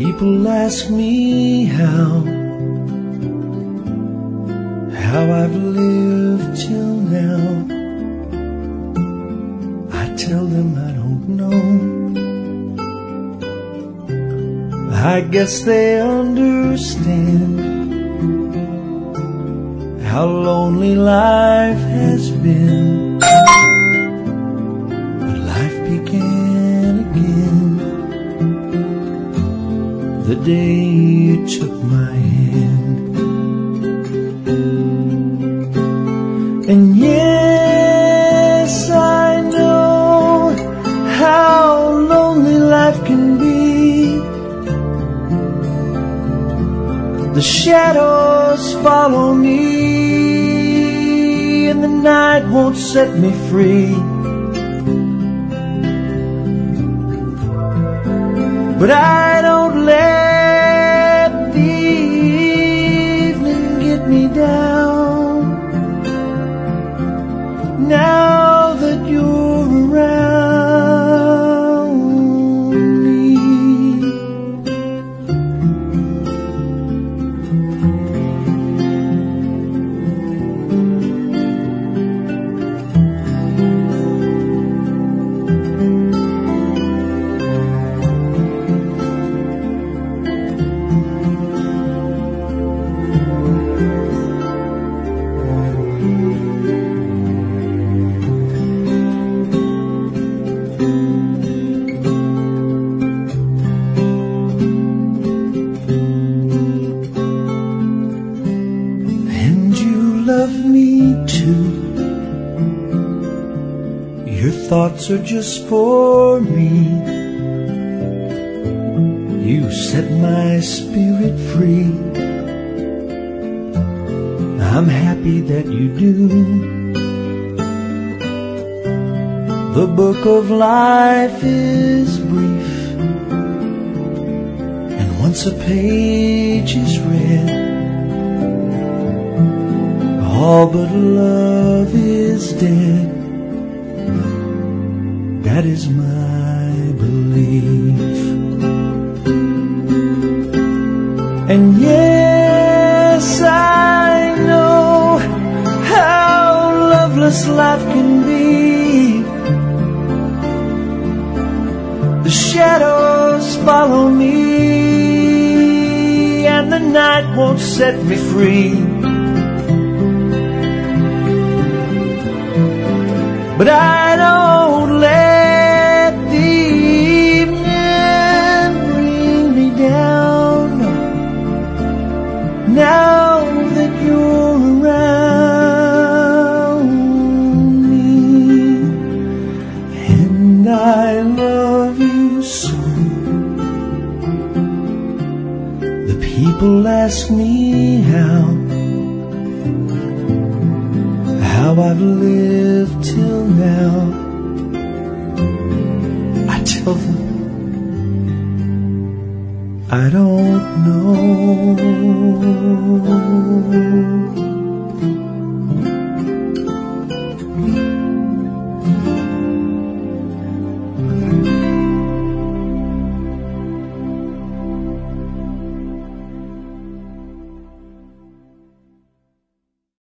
People ask me how I've lived till now. I tell them I don't know. I guess they understand how lonely life has been. But life began again the day you took my hand. And yes, I know how lonely life can be. The shadows follow me, and the night won't set me free. But I don't let the evening get me down. Now that you're around me, love me too. Your thoughts are just for me. You set my spirit free. I'm happy that you do. The book of life is brief, and once a page is read, all but love is dead. That is my belief. And yes, I know how loveless life can be. The shadows follow me, and the night won't set me free. But I don't let the evening bring me down. Now that you're around me, and I love you so. The people ask me how I've lived till now. I tell them I don't know.